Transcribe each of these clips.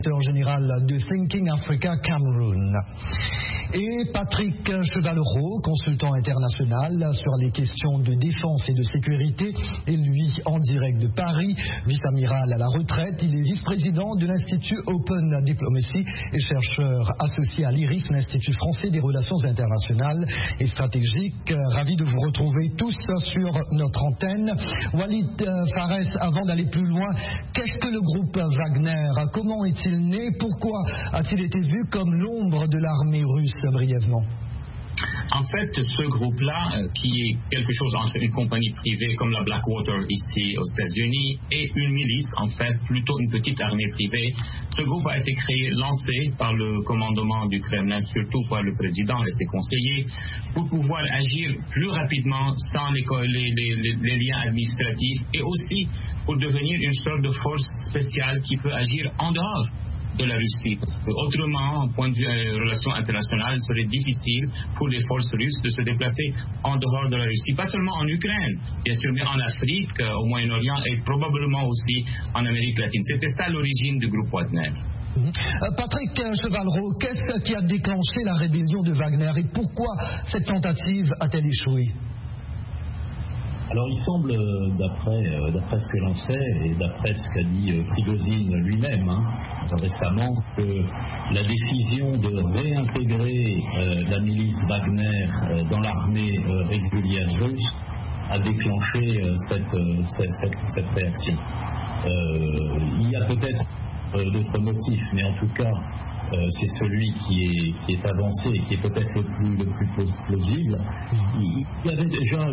directeur général de Thinking Africa Cameroun. Et Patrick Chevallereau, consultant international sur les questions de défense et de sécurité, et lui en direct de Paris, vice-amiral à la retraite. Il est vice-président de l'Institut Open Diplomacy et chercheur associé à l'IRIS, l'Institut français des relations internationales et stratégiques. Ravi de vous retrouver tous sur notre antenne. Walid Pharres, avant d'aller plus loin, qu'est-ce que le groupe Wagner? Comment est-il né? Pourquoi a-t-il été vu comme l'ombre de l'armée russe, brièvement? En fait, ce groupe-là, qui est quelque chose entre une compagnie privée comme la Blackwater ici aux États-Unis et une milice, en fait, plutôt une petite armée privée, ce groupe a été créé, lancé par le commandement du Kremlin, surtout par le président et ses conseillers, pour pouvoir agir plus rapidement sans les liens administratifs et aussi pour devenir une sorte de force spéciale qui peut agir en dehors de la Russie, parce que autrement, point de vue relations internationales, il serait difficile pour les forces russes de se déplacer en dehors de la Russie, pas seulement en Ukraine, bien sûr, mais en Afrique, au Moyen-Orient et probablement aussi en Amérique latine. C'était ça l'origine du groupe Wagner. Patrick Chevallereau, qu'est-ce qui a déclenché la rébellion de Wagner et pourquoi cette tentative a-t-elle échoué? Alors il semble, d'après ce que l'on sait et d'après ce qu'a dit Prigozhin lui-même récemment, que la décision de réintégrer la milice Wagner dans l'armée régulière russe a déclenché cette réaction. Il y a peut-être d'autres motifs, mais en tout cas c'est celui qui est avancé et qui est peut-être le plus plausible. Il y avait déjà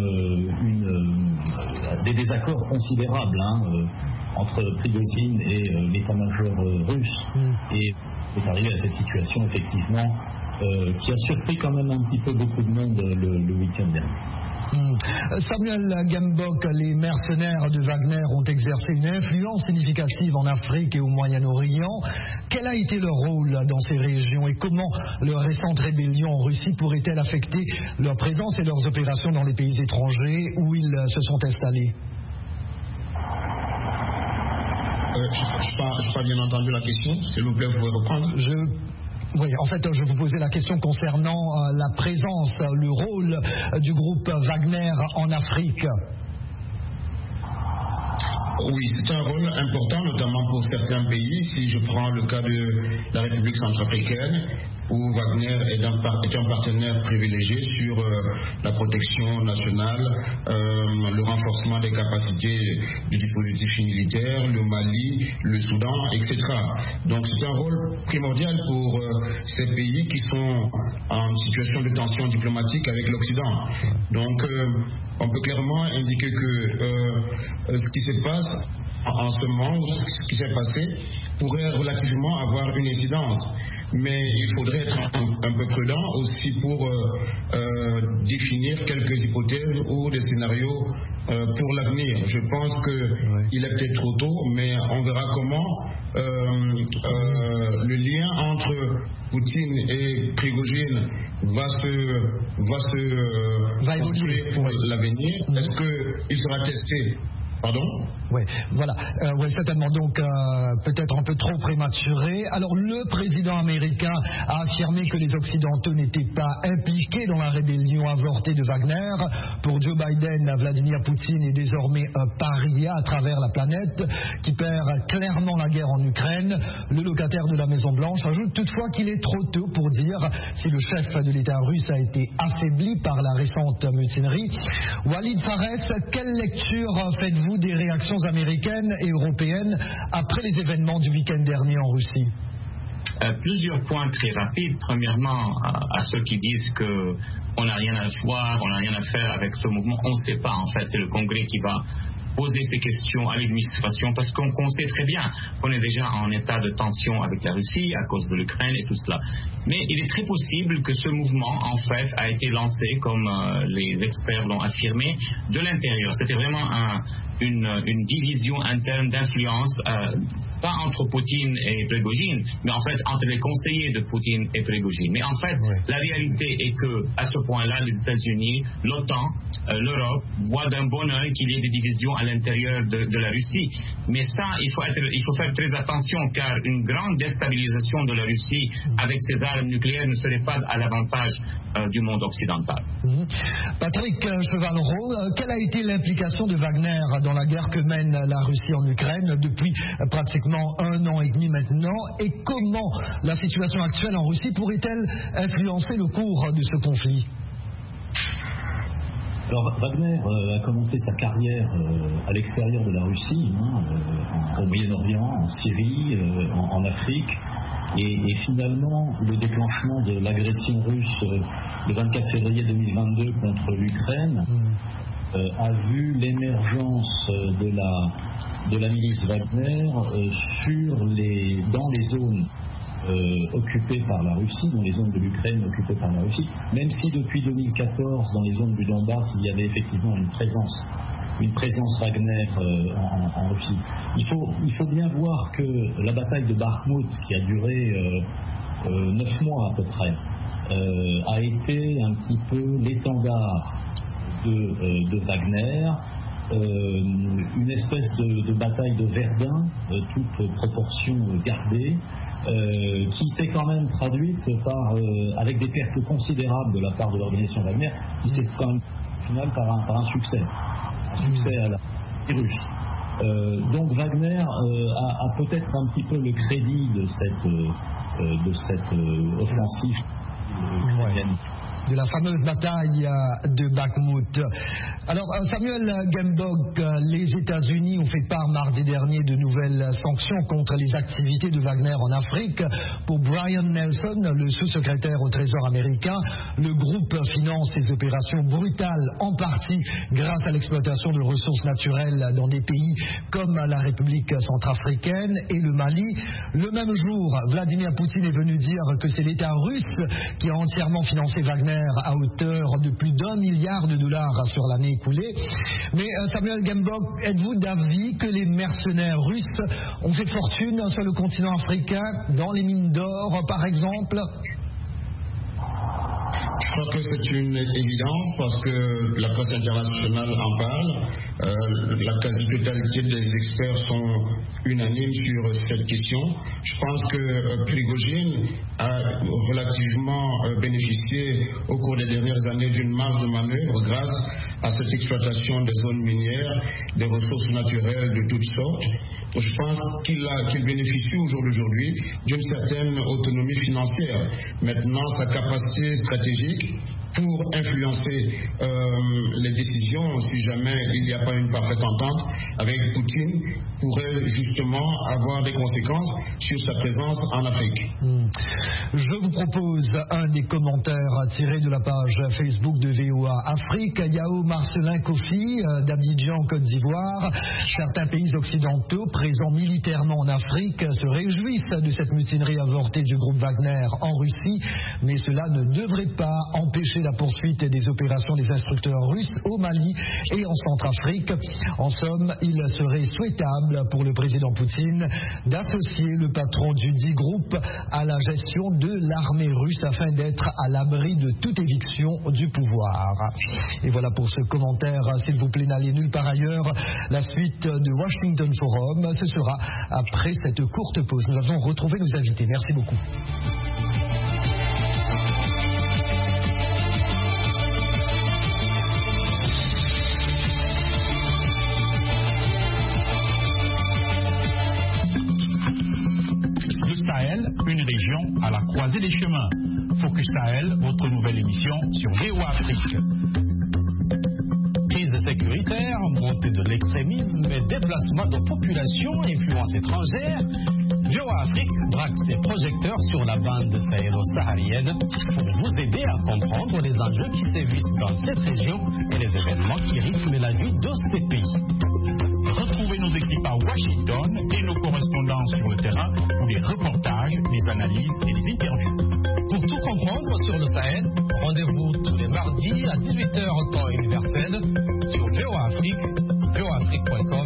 des désaccords considérables entre Prigozhin et l'état-major russe. Et c'est arrivé à cette situation, effectivement, qui a surpris quand même un petit peu beaucoup de monde le week-end dernier. Samuel Gembok, les mercenaires de Wagner ont exercé une influence significative en Afrique et au Moyen-Orient. Quel a été leur rôle dans ces régions et comment leur récente rébellion en Russie pourrait-elle affecter leur présence et leurs opérations dans les pays étrangers où ils se sont installés? Je n'ai pas bien entendu la question, s'il vous plaît, vous pouvez reprendre. Oui, en fait, je vous posais la question concernant la présence, le rôle du groupe Wagner en Afrique. Oui, c'est un rôle important, notamment pour certains pays. Si je prends le cas de la République centrafricaine, où Wagner est un partenaire privilégié sur la protection nationale, le renforcement des capacités du dispositif militaire, le Mali, le Soudan, etc. Donc c'est un rôle primordial pour ces pays qui sont en situation de tension diplomatique avec l'Occident. Donc on peut clairement indiquer que ce qui se passe en ce moment, ce qui s'est passé, pourrait relativement avoir une incidence. Mais il faudrait être un peu prudent aussi pour définir quelques hypothèses ou des scénarios pour l'avenir. Je pense qu'il est peut-être trop tôt, mais on verra comment le lien entre Poutine et Prigozhin va construire pour l'avenir. Est-ce qu'il sera testé? Pardon? Oui, voilà. Oui, certainement. Donc, peut-être un peu trop prématuré. Alors, le président américain a affirmé que les Occidentaux n'étaient pas impliqués dans la rébellion avortée de Wagner. Pour Joe Biden, Vladimir Poutine est désormais un paria à travers la planète qui perd clairement la guerre en Ukraine. Le locataire de la Maison-Blanche ajoute toutefois qu'il est trop tôt pour dire si le chef de l'État russe a été affaibli par la récente mutinerie. Walid Pharres, quelle lecture faites-vous des réactions américaines et européennes après les événements du week-end dernier en Russie? Plusieurs points très rapides. Premièrement, à ceux qui disent qu'on n'a rien à voir, on n'a rien à faire avec ce mouvement, on ne sait pas en fait, c'est le Congrès qui va poser ces questions à l'administration parce qu'on sait très bien qu'on est déjà en état de tension avec la Russie à cause de l'Ukraine et tout cela. Mais il est très possible que ce mouvement, en fait, a été lancé, comme les experts l'ont affirmé, de l'intérieur. C'était vraiment une division interne d'influence, pas entre Poutine et Prigojine, mais en fait entre les conseillers de Poutine et Prigojine. Mais en fait, la réalité est que à ce point-là, les États-Unis, l'OTAN, l'Europe voient d'un bon œil qu'il y ait des divisions à l'intérieur de la Russie. Mais ça, il faut faire très attention, car une grande déstabilisation de la Russie avec ses armes nucléaires ne serait pas à l'avantage du monde occidental. Patrick Chevallereau, quelle a été l'implication de Wagner dans la guerre que mène la Russie en Ukraine depuis pratiquement 1 an et demi maintenant, et comment la situation actuelle en Russie pourrait-elle influencer le cours de ce conflit? Alors Wagner a commencé sa carrière à l'extérieur de la Russie, au Moyen-Orient, en Syrie, en Afrique, et finalement le déclenchement de l'agression russe le 24 février 2022 contre l'Ukraine a vu l'émergence de la milice Wagner dans les zones occupées par la Russie, dans les zones de l'Ukraine occupées par la Russie, même si depuis 2014, dans les zones du Donbass, il y avait effectivement une présence Wagner en Russie. Il faut bien voir que la bataille de Bakhmout, qui a duré 9 mois à peu près, a été un petit peu l'étendard de Wagner, une espèce de bataille de Verdun, toute proportion gardée, qui s'est quand même traduite avec des pertes considérables de la part de l'organisation Wagner, qui s'est quand même au final par un succès à la russe. Donc Wagner a peut-être un petit peu le crédit de cette offensive ukrainienne. De la fameuse bataille de Bakhmout. Alors, Samuel Gembok, les États-Unis ont fait part mardi dernier de nouvelles sanctions contre les activités de Wagner en Afrique. Pour Brian Nelson, le sous-secrétaire au Trésor américain, le groupe finance ces opérations brutales, en partie grâce à l'exploitation de ressources naturelles dans des pays comme la République centrafricaine et le Mali. Le même jour, Vladimir Poutine est venu dire que c'est l'État russe qui a entièrement financé Wagner à hauteur de plus d'$1 milliard sur l'année écoulée. Mais Samuel Gembok, êtes-vous d'avis que les mercenaires russes ont fait fortune sur le continent africain, dans les mines d'or par exemple? Je crois que c'est une évidence parce que la presse internationale en parle. La quasi-totalité des experts sont unanimes sur cette question. Je pense que Prigojine a relativement bénéficié au cours des dernières années d'une marge de manœuvre grâce à cette exploitation des zones minières, des ressources naturelles de toutes sortes. Je pense qu'il bénéficie au jour d'aujourd'hui d'une certaine autonomie financière. Maintenant, sa capacité stratégique pour influencer les décisions, si jamais il n'y a pas une parfaite entente avec Poutine, pourrait justement avoir des conséquences sur sa présence en Afrique. Je vous propose un des commentaires tirés de la page Facebook de VOA Afrique. Yao Marcelin Kofi d'Abidjan, Côte d'Ivoire. Certains pays occidentaux présents militairement en Afrique se réjouissent de cette mutinerie avortée du groupe Wagner en Russie, mais cela ne devrait pas empêcher la poursuite des opérations des instructeurs russes au Mali et en Centrafrique. En somme, il serait souhaitable pour le président Poutine d'associer le patron du dit groupe à la gestion de l'armée russe afin d'être à l'abri de toute éviction du pouvoir. Et voilà pour ce commentaire. S'il vous plaît, n'allez nulle part ailleurs. La suite de Washington Forum, ce sera après cette courte pause. Nous allons retrouver nos invités. Merci beaucoup. Une région à la croisée des chemins. Focus Sahel, votre nouvelle émission sur VOA Afrique. Crise sécuritaire, montée de l'extrémisme et déplacement de populations, influence étrangère. VOA Afrique braque ses projecteurs sur la bande sahélo-saharienne pour vous aider à comprendre les enjeux qui sévissent dans cette région et les événements qui rythment la vie de ces pays. Retrouvez nos équipes à Washington et nos correspondants sur le terrain pour des reportages, des analyses et des interviews. Pour tout comprendre sur le Sahel, rendez-vous tous les mardis à 18h temps universel sur VOA Afrique, voaafrique.com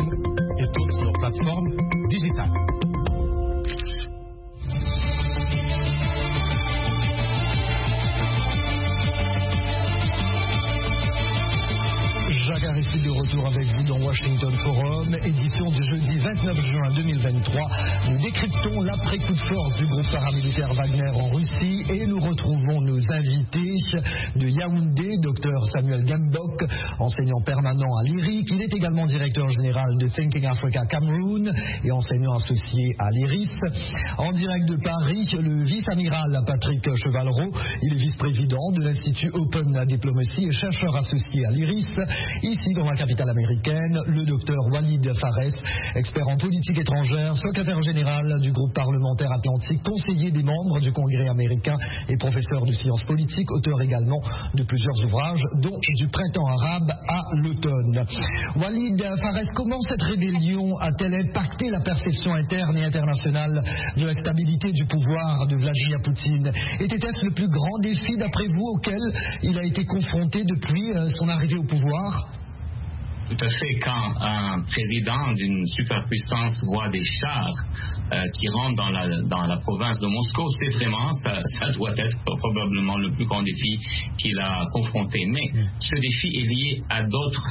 2023. Nous décryptons l'après-coup de force du groupe paramilitaire Wagner en Russie et nous retrouvons nos invités de Yaoundé, Dr Samuel Gembok, enseignant permanent à l'IRIC. Il est également directeur général de Thinking Africa Cameroun et enseignant associé à l'IRIS. En direct de Paris, le vice-amiral Patrick Chevallereau, il est vice-président de l'Institut Open Diplomacy et chercheur associé à l'IRIS. Ici, dans la capitale américaine, le docteur Walid Fares, expert en politique étrangère, secrétaire général du groupe parlementaire atlantique, conseiller des membres du Congrès américain et professeur de sciences politiques, auteur également de plusieurs ouvrages, dont Du printemps arabe à l'automne. Walid Fares, comment cette rébellion a-t-elle impacté la perception interne et internationale de la stabilité du pouvoir de Vladimir Poutine? Était-ce le plus grand défi, d'après vous, auquel il a été confronté depuis son arrivée au pouvoir? Tout à fait. Quand un président d'une superpuissance voit des chars qui rentrent dans la province de Moscou, c'est vraiment, ça doit être probablement le plus grand défi qu'il a confronté. Mais ce défi est lié à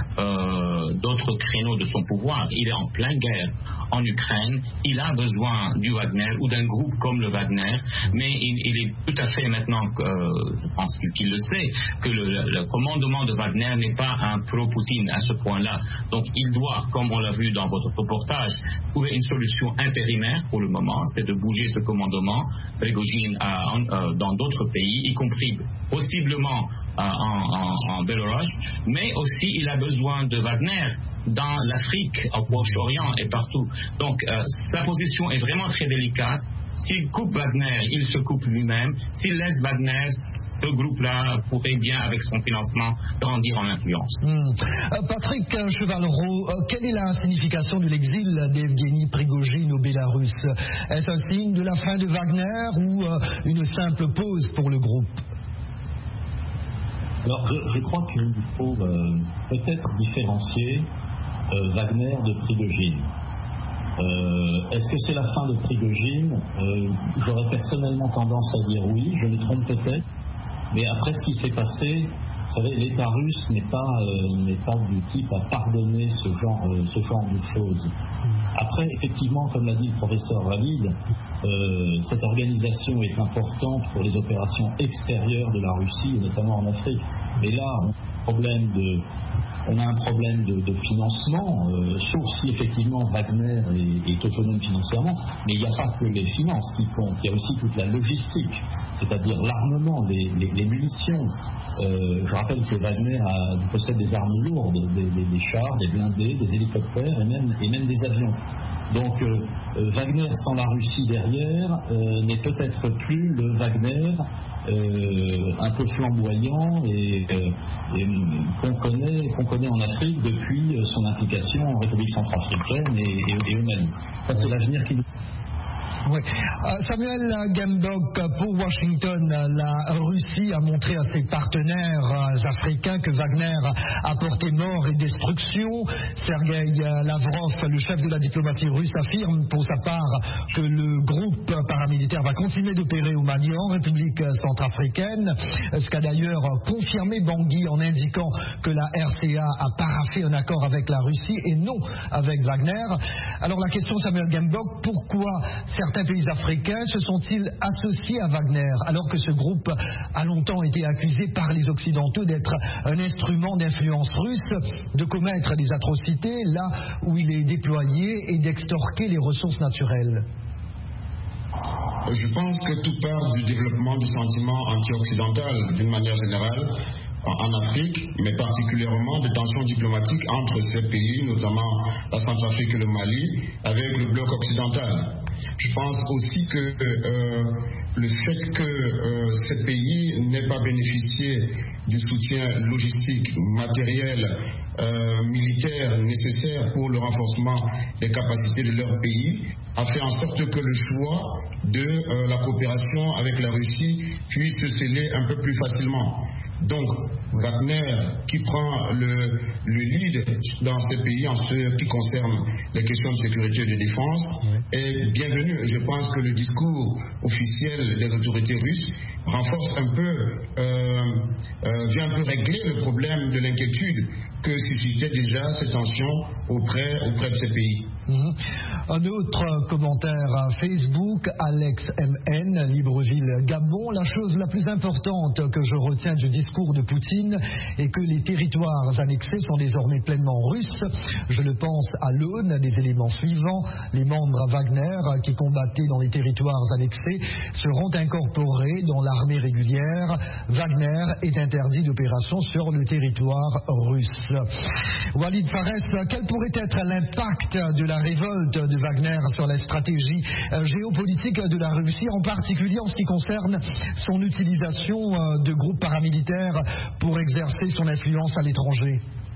d'autres créneaux de son pouvoir. Il est en pleine guerre en Ukraine. Il a besoin du Wagner ou d'un groupe comme le Wagner, mais il est tout à fait maintenant, je pense qu'il le sait, que le commandement de Wagner n'est pas un pro-Poutine à ce point-là. Donc il doit, comme on l'a vu dans votre reportage, trouver une solution intérimaire pour le moment, c'est de bouger ce commandement Prigojine dans d'autres pays, y compris possiblement en Bélarus, mais aussi il a besoin de Wagner dans l'Afrique, au Proche-Orient et partout. Donc sa position est vraiment très délicate. S'il coupe Wagner, il se coupe lui-même. S'il laisse Wagner, ce groupe-là pourrait bien, avec son financement, grandir en influence. Patrick Chevallereau, quelle est la signification de l'exil d'Evgeny Prigojine au Bélarus? Est-ce un signe de la fin de Wagner ou une simple pause pour le groupe? Alors, je crois qu'il faut peut-être différencier Wagner de Prigojine. Est-ce que c'est la fin de Prigojine? J'aurais personnellement tendance à dire oui, je me trompe peut-être, mais après ce qui s'est passé, vous savez, l'État russe n'est pas du type à pardonner ce genre de choses. Après, effectivement, comme l'a dit le professeur Walid, cette organisation est importante pour les opérations extérieures de la Russie, et notamment en Afrique. Mais là, on a un problème de financement, sauf si effectivement Wagner est autonome financièrement, mais il n'y a pas que les finances qui comptent, il y a aussi toute la logistique, c'est-à-dire l'armement, les munitions. Je rappelle que Wagner possède des armes lourdes, des chars, des blindés, des hélicoptères et même des avions. Donc Wagner sans la Russie derrière n'est peut-être plus le Wagner un peu flamboyant et qu'on connaît en Afrique depuis son implication en République centrafricaine et au Mali. Ça, c'est l'avenir qui nous... Oui. Samuel Gembok, pour Washington, la Russie a montré à ses partenaires africains que Wagner a porté mort et destruction. Sergueï Lavrov, le chef de la diplomatie russe, affirme pour sa part que le groupe paramilitaire va continuer d'opérer au Mali, en République centrafricaine, ce qu'a d'ailleurs confirmé Bangui en indiquant que la RCA a paraphé un accord avec la Russie et non avec Wagner. Alors la question, Samuel Gembok, pourquoi certains pays africains se sont-ils associés à Wagner alors que ce groupe a longtemps été accusé par les Occidentaux d'être un instrument d'influence russe, de commettre des atrocités là où il est déployé et d'extorquer les ressources naturelles? Je pense que tout part du développement du sentiment anti-occidental d'une manière générale en Afrique, mais particulièrement des tensions diplomatiques entre ces pays, notamment la Centrafrique et le Mali, avec le bloc occidental. Je pense aussi que le fait que ces pays n'aient pas bénéficié du soutien logistique, matériel, militaire nécessaire pour le renforcement des capacités de leur pays a fait en sorte que le choix de la coopération avec la Russie puisse se sceller un peu plus facilement. Donc, Wagner, qui prend le lead dans ces pays en ce qui concerne les questions de sécurité et de défense, est bienvenu. Je pense que le discours officiel des autorités russes renforce un peu, vient un peu régler le problème de l'inquiétude que suscitait déjà ces tensions auprès de ces pays. Un autre commentaire à Facebook, Alex MN, Libreville, Gabon. La chose la plus importante que je retiens du discours de Poutine est que les territoires annexés sont désormais pleinement russes. Je le pense à l'aune des éléments suivants. Les membres Wagner qui combattaient dans les territoires annexés seront incorporés dans l'armée régulière. Wagner est interdit d'opération sur le territoire russe. Walid Fares, quel pourrait être l'impact de la révolte de Wagner sur la stratégie géopolitique de la Russie, en particulier en ce qui concerne son utilisation de groupes paramilitaires pour exercer son influence à l'étranger?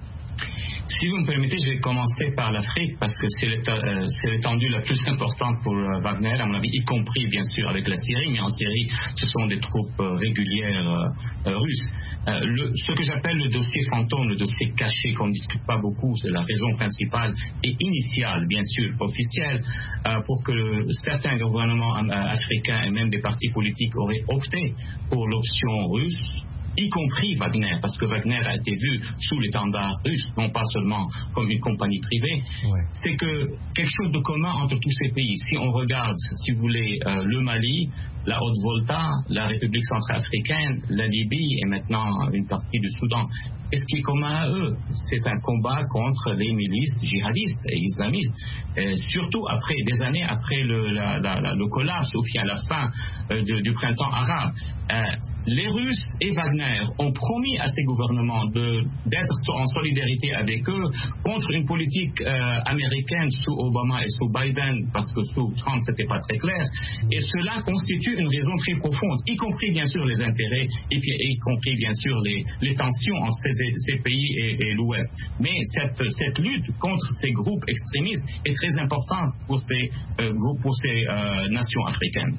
Si vous me permettez, je vais commencer par l'Afrique parce que c'est l'étendue la plus importante pour Wagner, à mon avis, y compris bien sûr avec la Syrie, mais en Syrie, ce sont des troupes régulières russes. Ce que j'appelle le dossier fantôme, le dossier caché qu'on ne discute pas beaucoup, c'est la raison principale et initiale, bien sûr, officielle, pour que certains gouvernements africains et même des partis politiques auraient opté pour l'option russe, y compris Wagner, parce que Wagner a été vu sous l'étendard russe, non pas seulement comme une compagnie privée. C'est que quelque chose de commun entre tous ces pays. Si on regarde, si vous voulez, le Mali, la Haute-Volta, la République centrafricaine, la Libye et maintenant une partie du Soudan, et ce qui est commun à eux, c'est un combat contre les milices djihadistes et islamistes, surtout après des années après le collapse ou bien la fin du printemps arabe. Les Russes et Wagner ont promis à ces gouvernements d'être en solidarité avec eux contre une politique américaine sous Obama et sous Biden, parce que sous Trump c'était pas très clair, et cela constitue une raison très profonde, y compris bien sûr les intérêts et puis y compris bien sûr les tensions entre ces pays et l'Ouest. Mais cette lutte contre ces groupes extrémistes est très importante pour ces groupes, pour ces nations africaines.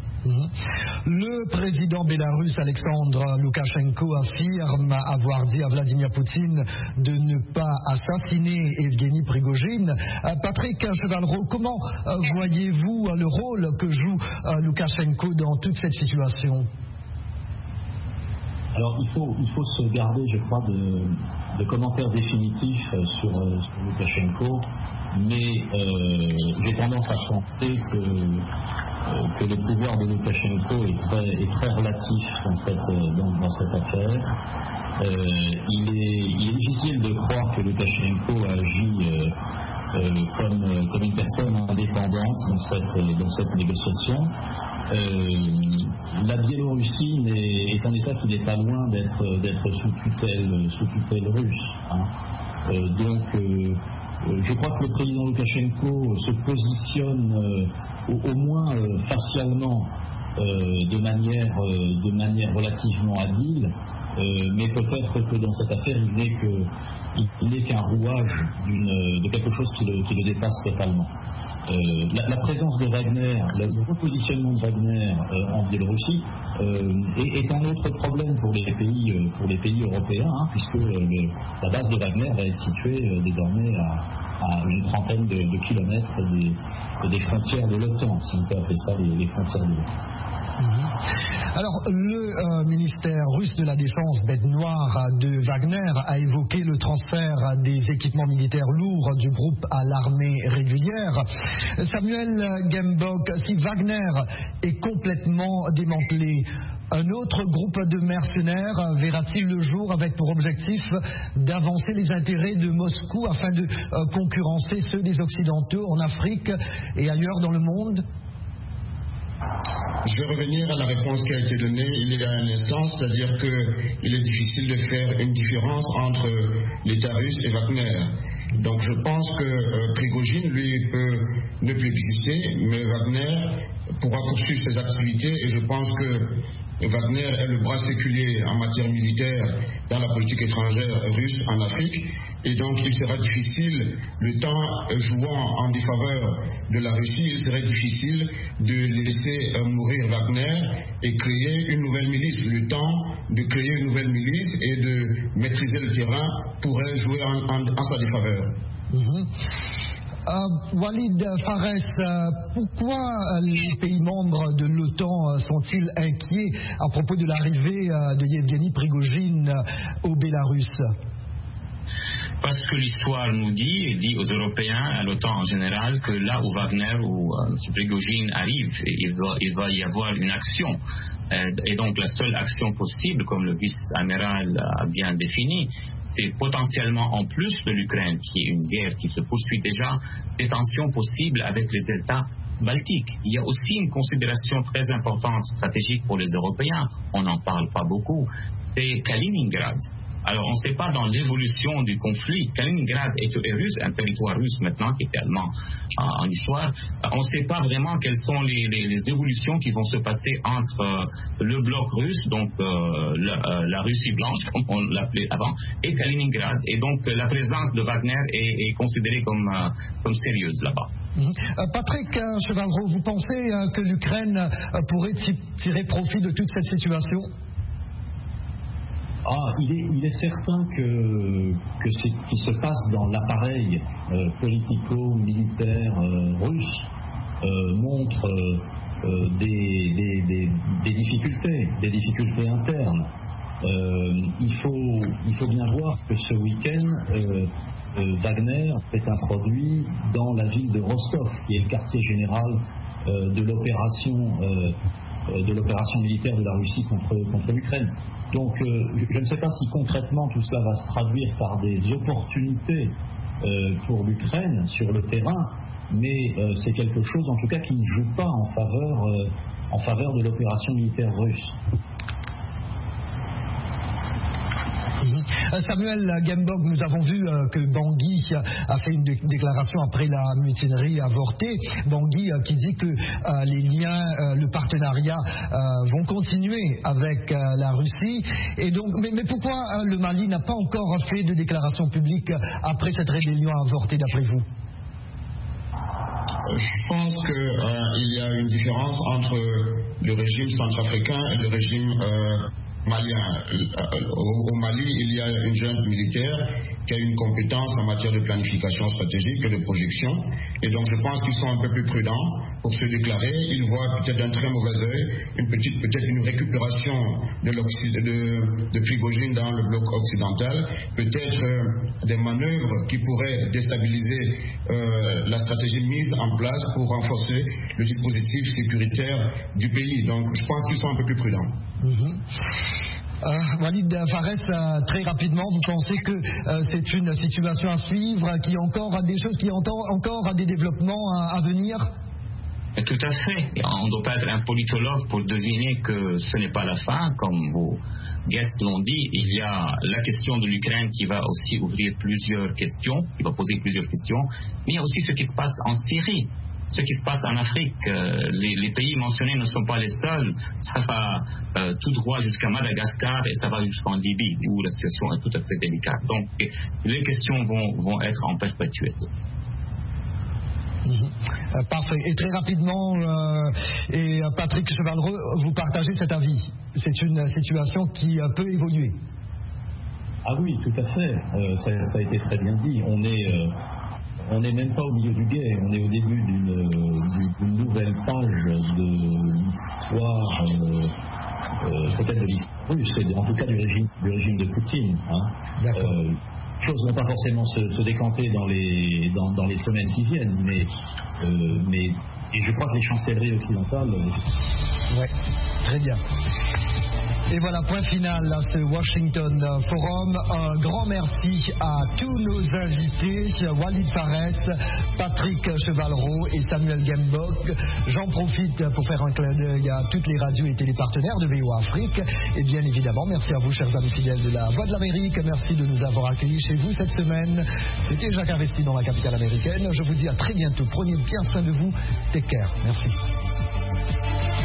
Le président bélarusse Alexandre Loukachenko affirme avoir dit à Vladimir Poutine de ne pas assassiner Evgeny Prigojine. Patrick Chevalreau, comment voyez-vous le rôle que joue Loukachenko dans toute cette situation? Alors il faut se garder, je crois, de commentaires définitifs sur Loukachenko, mais j'ai tendance à penser que le pouvoir de Loukachenko est très relatif dans cette affaire. Il est difficile de croire que Loukachenko agit comme une personne indépendante dans cette négociation. La Biélorussie est un État qui n'est pas loin d'être sous tutelle russe. Donc je crois que le président Loukachenko se positionne au moins facialement de manière relativement habile, mais peut-être que dans cette affaire il n'est qu'un rouage de quelque chose qui le dépasse totalement. La présence de Wagner, le repositionnement de Wagner en Biélorussie est un autre problème pour les pays européens, puisque la base de Wagner va être située désormais à une trentaine de kilomètres des frontières de l'OTAN, si on peut appeler ça les frontières de l'OTAN. Alors, le ministère russe de la Défense, bête noire de Wagner, a évoqué le transfert des équipements militaires lourds du groupe à l'armée régulière. Samuel Gembok, si Wagner est complètement démantelé, un autre groupe de mercenaires verra-t-il le jour avec pour objectif d'avancer les intérêts de Moscou afin de concurrencer ceux des Occidentaux en Afrique et ailleurs dans le monde? Je vais revenir à la réponse qui a été donnée il y a un instant, c'est-à-dire qu'il est difficile de faire une différence entre l'État russe et Wagner. Donc je pense que Prigojine, lui, peut ne plus exister, mais Wagner pourra poursuivre ses activités, et je pense que Wagner est le bras séculier en matière militaire dans la politique étrangère russe en Afrique, et donc il sera difficile, le temps jouant en défaveur de la Russie, il serait difficile de laisser mourir Wagner et créer une nouvelle milice. Le temps de créer une nouvelle milice et de maîtriser le terrain pourrait jouer en sa défaveur. Walid Fares, pourquoi les pays membres de l'OTAN sont-ils inquiets à propos de l'arrivée de Yevgeny Prigojine au Bélarus? Parce que l'histoire nous dit, et dit aux Européens, à l'OTAN en général, que là où Wagner ou M. Prigojine arrive, il va y avoir une action. Et donc la seule action possible, comme le vice-amiral a bien défini, c'est potentiellement en plus de l'Ukraine, qui est une guerre qui se poursuit déjà, des tensions possibles avec les États baltiques. Il y a aussi une considération très importante stratégique pour les Européens, on n'en parle pas beaucoup, c'est Kaliningrad. Alors, on ne sait pas dans l'évolution du conflit. Kaliningrad est russe, un territoire russe maintenant qui est allemand en histoire. On ne sait pas vraiment quelles sont les évolutions qui vont se passer entre le bloc russe, donc la Russie blanche, comme on l'appelait avant, et Kaliningrad. Et donc, la présence de Wagner est considérée comme sérieuse là-bas. Patrick Chevalreau, vous pensez que l'Ukraine pourrait tirer profit de toute cette situation ? Il est certain que ce qui se passe dans l'appareil politico-militaire russe montre des difficultés internes. Il faut bien voir que ce week-end, Wagner s'est introduit dans la ville de Rostov, qui est le quartier général de l'opération militaire de la Russie contre l'Ukraine. Donc je ne sais pas si concrètement tout cela va se traduire par des opportunités pour l'Ukraine sur le terrain, mais c'est quelque chose en tout cas qui ne joue pas en faveur de l'opération militaire russe. Samuel Gembok, nous avons vu que Bangui a fait une déclaration après la mutinerie avortée. Bangui qui dit que les liens, le partenariat vont continuer avec la Russie. Et donc, mais pourquoi le Mali n'a pas encore fait de déclaration publique après cette rébellion avortée, d'après vous ? Je pense qu'il y a une différence entre le régime centrafricain et le régime malien. Au Mali, il y a une junte militaire qui a une compétence en matière de planification stratégique et de projection. Et donc, je pense qu'ils sont un peu plus prudents pour se déclarer. Ils voient peut-être d'un très mauvais œil peut-être une récupération de Prigojine dans le bloc occidental, peut-être des manœuvres qui pourraient déstabiliser la stratégie mise en place pour renforcer le dispositif sécuritaire du pays. Donc, je pense qu'ils sont un peu plus prudents. Walid Fares, très rapidement, vous pensez que c'est une situation à suivre, qu'il y a encore des choses, qu'il y a encore des développements à venir? Tout à fait. On ne doit pas être un politologue pour deviner que ce n'est pas la fin. Comme vos guests l'ont dit, il y a la question de l'Ukraine qui va aussi ouvrir plusieurs questions, qui va poser plusieurs questions, mais il y a aussi ce qui se passe en Syrie. Ce qui se passe en Afrique, les pays mentionnés ne sont pas les seuls. Ça va tout droit jusqu'à Madagascar et ça va jusqu'en Libye, où la situation est tout à fait délicate. Donc, les questions vont être en perpétuité. Parfait. Et très rapidement, Patrick Chevalreau, vous partagez cet avis. C'est une situation qui peut évoluer. Ah oui, tout à fait. Ça a été très bien dit. On n'est même pas au milieu du guet, on est au début d'une nouvelle page de l'histoire, peut-être de l'histoire russe, et en tout cas du régime de Poutine. D'accord. Les choses ne vont pas forcément se décanter dans les semaines qui viennent, mais je crois que les chancelleries occidentales... Oui, très bien. Et voilà, point final à ce Washington Forum. Un grand merci à tous nos invités, Walid Fares, Patrick Chevalreau et Samuel Gembok. J'en profite pour faire un clin d'œil à toutes les radios et télépartenaires de VOA Afrique. Et bien évidemment, merci à vous, chers amis fidèles de la Voix de l'Amérique. Merci de nous avoir accueillis chez vous cette semaine. C'était Jacques Investi dans la capitale américaine. Je vous dis à très bientôt. Prenez bien soin de vous. Take care. Merci.